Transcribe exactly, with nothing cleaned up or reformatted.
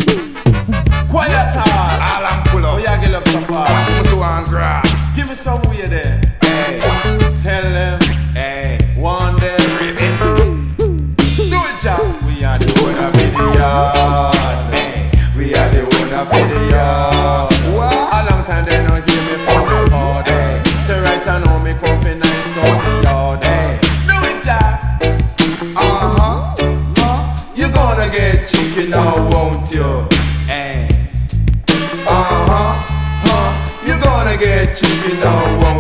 Quiet heart. Alan pull up. Oh yeah, get up so far. Who's on grass? Give me some way there. Hey, Tell them. hey. One day. Do it, Jack. We are the One of the hey. We are the one of the What? A long time they don't hear me from the pod. Hey. Say right I know me comfy nice on the yard. Hey. Do it, Jack. Uh-huh. Uh, you're gonna get chicken now, won't you? Hey. Uh-huh. Huh. You're gonna get chicken now, won't you?